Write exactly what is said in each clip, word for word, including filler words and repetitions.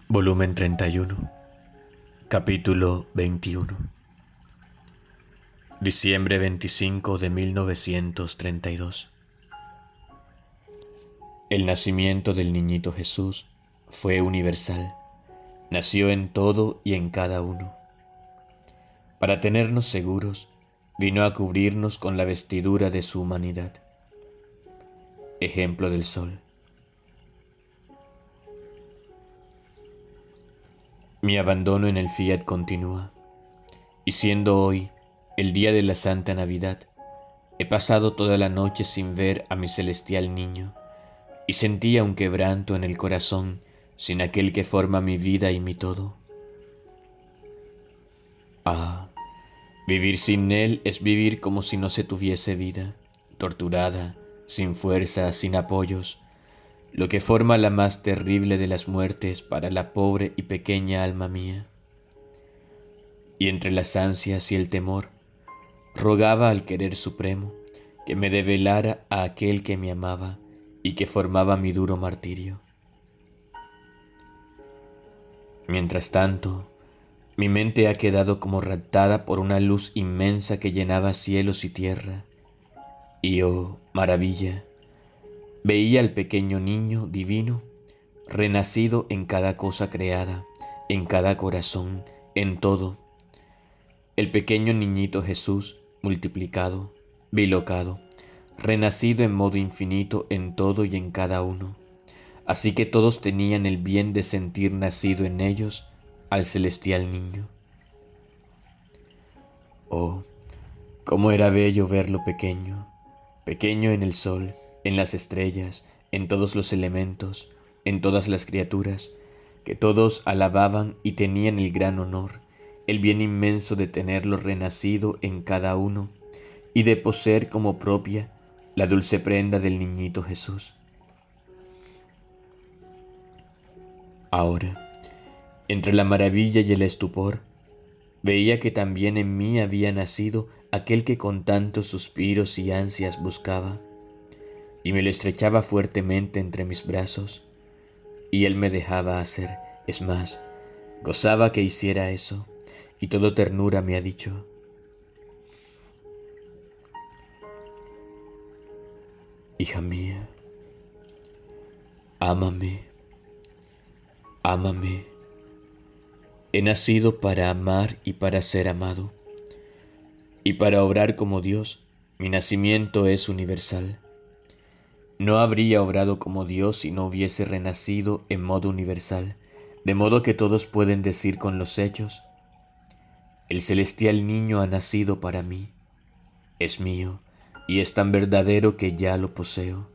Volumen treinta y uno, capítulo veintiuno. Diciembre veinticinco de mil novecientos treinta y dos. El nacimiento del niñito Jesús fue universal. Nació en todo y en cada uno. Para tenernos seguros, vino a cubrirnos con la vestidura de su humanidad. Ejemplo del sol. Mi abandono en el Fiat continúa, y siendo hoy el día de la Santa Navidad, he pasado toda la noche sin ver a mi celestial niño, y sentía un quebranto en el corazón sin aquel que forma mi vida y mi todo. Ah, vivir sin él es vivir como si no se tuviese vida, torturada, sin fuerza, sin apoyos, lo que forma la más terrible de las muertes para la pobre y pequeña alma mía. Y entre las ansias y el temor, rogaba al querer supremo que me develara a aquel que me amaba y que formaba mi duro martirio. Mientras tanto, mi mente ha quedado como raptada por una luz inmensa que llenaba cielos y tierra, y oh, maravilla, veía al pequeño niño divino, renacido en cada cosa creada, en cada corazón, en todo. El pequeño niñito Jesús, multiplicado, bilocado, renacido en modo infinito en todo y en cada uno. Así que todos tenían el bien de sentir nacido en ellos al celestial niño. Oh, cómo era bello verlo pequeño, pequeño en el sol, en las estrellas, en todos los elementos, en todas las criaturas, que todos alababan y tenían el gran honor, el bien inmenso de tenerlo renacido en cada uno y de poseer como propia la dulce prenda del niñito Jesús. Ahora, entre la maravilla y el estupor, veía que también en mí había nacido aquel que con tantos suspiros y ansias buscaba, y me lo estrechaba fuertemente entre mis brazos, y él me dejaba hacer, es más, gozaba que hiciera eso, y todo ternura me ha dicho: hija mía, ámame, ámame. He nacido para amar y para ser amado, y para obrar como Dios, mi nacimiento es universal. No habría obrado como Dios si no hubiese renacido en modo universal, de modo que todos pueden decir con los hechos: el celestial niño ha nacido para mí, es mío, y es tan verdadero que ya lo poseo.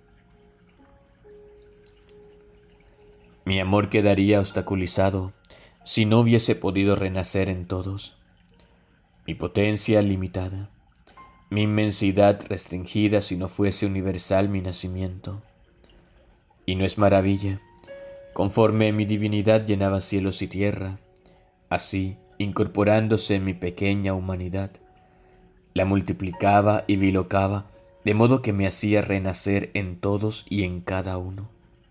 Mi amor quedaría obstaculizado si no hubiese podido renacer en todos. Mi potencia limitada, mi inmensidad restringida si no fuese universal mi nacimiento. Y no es maravilla, conforme mi divinidad llenaba cielos y tierra, así, incorporándose en mi pequeña humanidad, la multiplicaba y bilocaba, de modo que me hacía renacer en todos y en cada uno.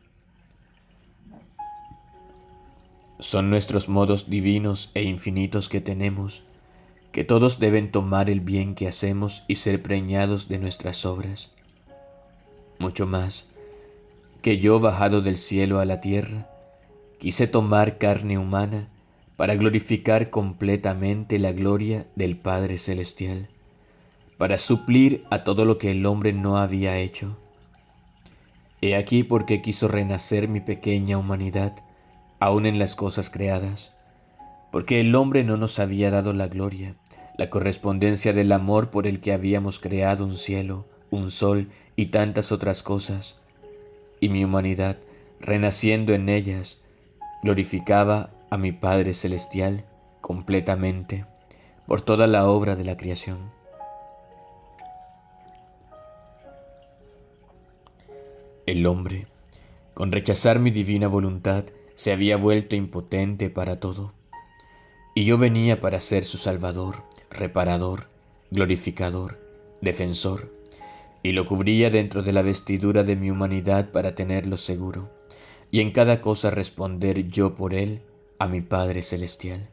Son nuestros modos divinos e infinitos que tenemos, que todos deben tomar el bien que hacemos y ser preñados de nuestras obras. Mucho más, que yo, bajado del cielo a la tierra, quise tomar carne humana para glorificar completamente la gloria del Padre Celestial, para suplir a todo lo que el hombre no había hecho. He aquí por qué quiso renacer mi pequeña humanidad, aun en las cosas creadas, porque el hombre no nos había dado la gloria, la correspondencia del amor por el que habíamos creado un cielo, un sol y tantas otras cosas, y mi humanidad, renaciendo en ellas, glorificaba a mi Padre Celestial completamente por toda la obra de la creación. El hombre, con rechazar mi divina voluntad, se había vuelto impotente para todo, y yo venía para ser su salvador, reparador, glorificador, defensor, y lo cubría dentro de la vestidura de mi humanidad para tenerlo seguro, y en cada cosa responder yo por él a mi Padre Celestial.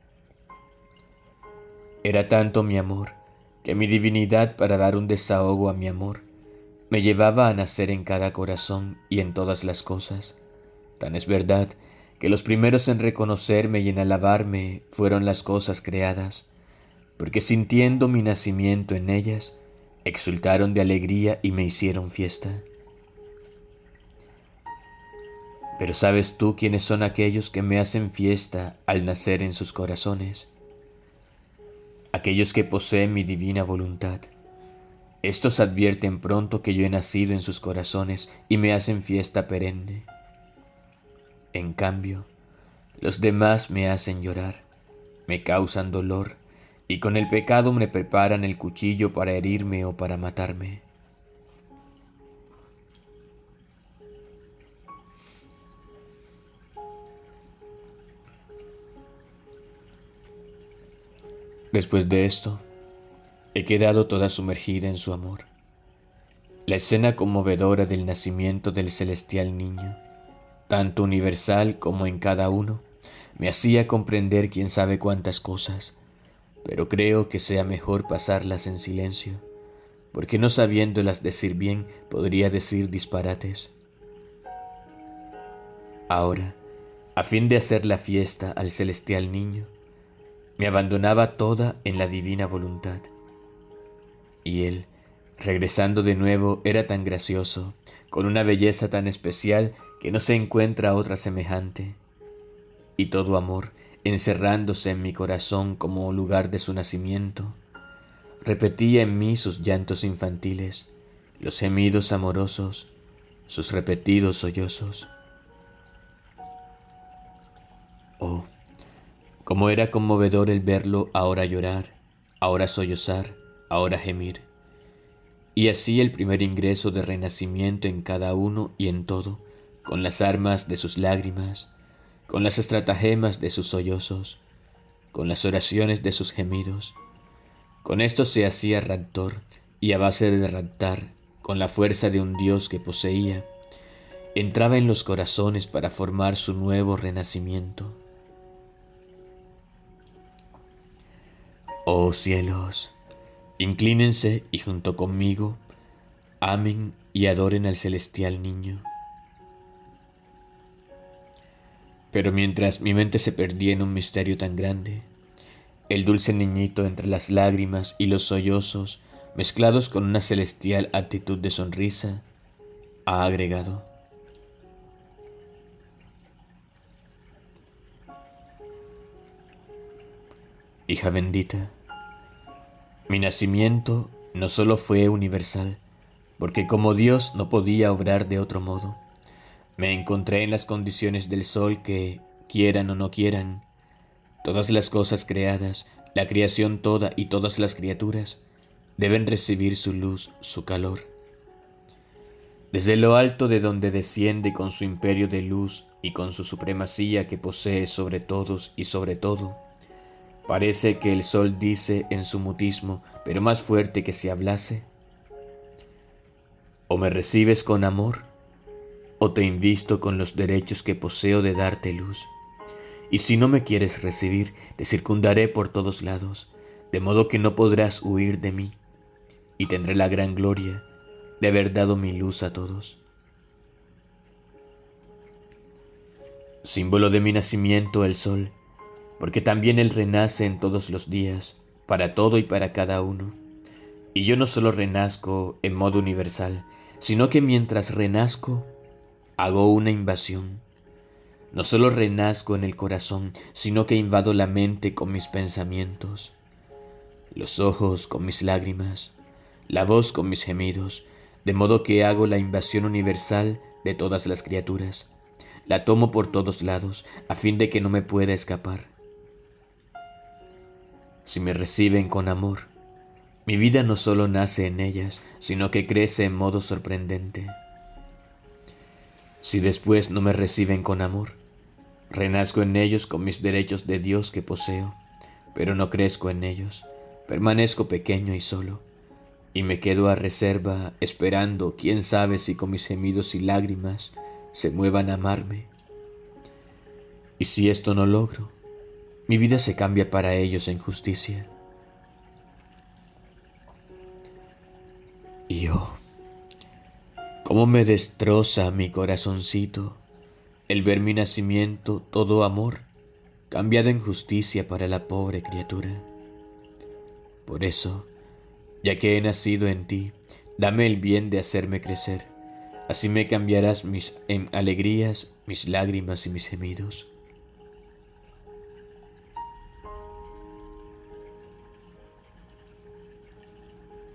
Era tanto mi amor, que mi divinidad, para dar un desahogo a mi amor, me llevaba a nacer en cada corazón y en todas las cosas. Tan es verdad que los primeros en reconocerme y en alabarme fueron las cosas creadas, porque sintiendo mi nacimiento en ellas, exultaron de alegría y me hicieron fiesta. Pero ¿sabes tú quiénes son aquellos que me hacen fiesta al nacer en sus corazones? Aquellos que poseen mi divina voluntad. Estos advierten pronto que yo he nacido en sus corazones y me hacen fiesta perenne. En cambio, los demás me hacen llorar, me causan dolor, y con el pecado me preparan el cuchillo para herirme o para matarme. Después de esto, he quedado toda sumergida en su amor. La escena conmovedora del nacimiento del celestial niño, tanto universal como en cada uno, me hacía comprender quién sabe cuántas cosas, pero creo que sea mejor pasarlas en silencio, porque no sabiéndolas decir bien podría decir disparates. Ahora, a fin de hacer la fiesta al celestial niño, me abandonaba toda en la divina voluntad. Y él, regresando de nuevo, era tan gracioso, con una belleza tan especial que no se encuentra otra semejante. Y todo amor, encerrándose en mi corazón como lugar de su nacimiento, repetía en mí sus llantos infantiles, los gemidos amorosos, sus repetidos sollozos. Oh, cómo era conmovedor el verlo ahora llorar, ahora sollozar, ahora gemir. Y así el primer ingreso de renacimiento en cada uno y en todo, con las armas de sus lágrimas, con las estratagemas de sus sollozos, con las oraciones de sus gemidos. Con esto se hacía raptor, y a base de raptar, con la fuerza de un Dios que poseía, entraba en los corazones para formar su nuevo renacimiento. Oh cielos, inclínense y junto conmigo amen y adoren al celestial niño. Pero mientras mi mente se perdía en un misterio tan grande, el dulce niñito entre las lágrimas y los sollozos, mezclados con una celestial actitud de sonrisa, ha agregado: hija bendita, mi nacimiento no solo fue universal, porque como Dios no podía obrar de otro modo, me encontré en las condiciones del sol que, quieran o no quieran, todas las cosas creadas, la creación toda y todas las criaturas, deben recibir su luz, su calor. Desde lo alto de donde desciende con su imperio de luz y con su supremacía que posee sobre todos y sobre todo, parece que el sol dice en su mutismo, pero más fuerte que si hablase: o me recibes con amor, o te invisto con los derechos que poseo de darte luz. Y si no me quieres recibir, te circundaré por todos lados, de modo que no podrás huir de mí, y tendré la gran gloria de haber dado mi luz a todos. Símbolo de mi nacimiento el sol, porque también él renace en todos los días, para todo y para cada uno. Y yo no solo renazco en modo universal, sino que mientras renazco, hago una invasión. No solo renazco en el corazón, sino que invado la mente con mis pensamientos, los ojos con mis lágrimas, la voz con mis gemidos, de modo que hago la invasión universal de todas las criaturas. La tomo por todos lados, a fin de que no me pueda escapar. Si me reciben con amor, mi vida no solo nace en ellas, sino que crece en modo sorprendente. Si después no me reciben con amor, renazco en ellos con mis derechos de Dios que poseo, pero no crezco en ellos, permanezco pequeño y solo, y me quedo a reserva esperando, quién sabe si con mis gemidos y lágrimas, se muevan a amarme. Y si esto no logro, mi vida se cambia para ellos en justicia. Y yo, cómo me destroza mi corazoncito el ver mi nacimiento todo amor, cambiado en justicia para la pobre criatura. Por eso, ya que he nacido en ti, dame el bien de hacerme crecer, así me cambiarás mis alegrías, mis lágrimas y mis gemidos.